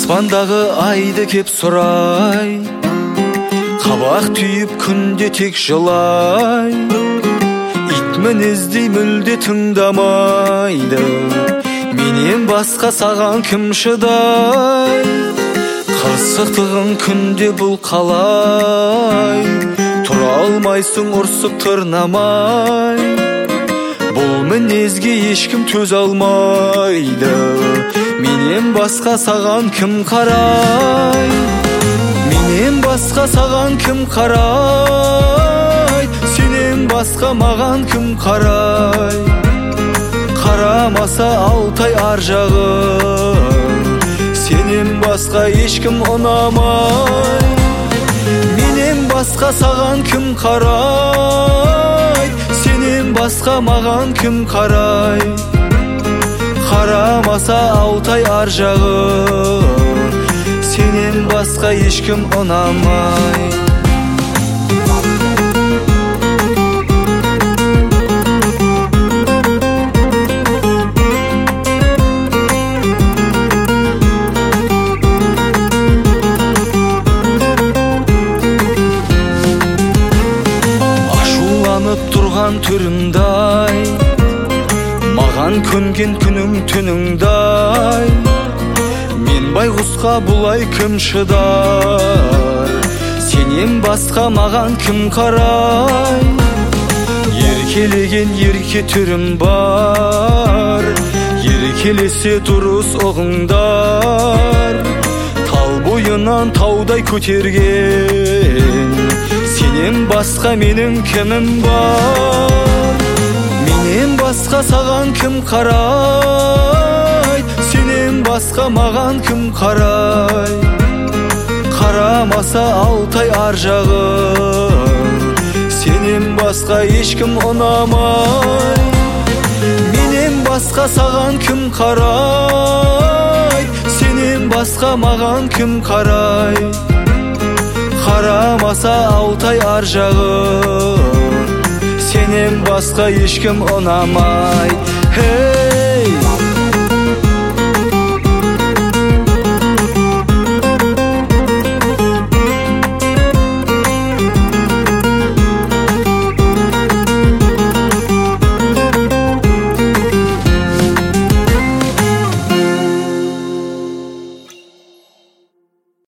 Аспандағы айды кеп сұрай, қабақ түйіп күнде тек жылай. Ит мінездей мүлде тыңдамайды, менен басқа саған кім шыдай. Қырсықтығың күнде бұл қалай, тұра алмайсың ұрсып тырнамай. Бұл мінезге ешкім төзе алмайды, менен басқа саған кім қарай. Менен басқа саған кім қарай, сенен басқа маған кім қарай. Қарамаса Алтай ар жағын, сенен басқа ешкім ұнамай. Менен басқа саған кім қарай, сенен басқа маған кім қарай. Қарамаса Алтай ар жағын, сенен басқа ешкім ұнамай. Тұрған түріңдай, маған көнген күнің түніңдай. Мен байғұсқа бұлай кім шыдар, сенен басқа маған кім қарай. Еркелеген ерке түрім бар, еркелесе дұрыс ұғыңдар. Тал бойынан таудай көтерген, сенен басқа менің кімім бар. Менен басқа саған кім қарай, сенен басқа маған кім қарай. Қарамаса Алтай ар жағын, сенен басқа ешкім ұнамай. Менен басқа саған кім қарай, сенен басқа маған кім қарай. Қарамаса Алтай ар жағын, сенен басқа ешкім ұнамай.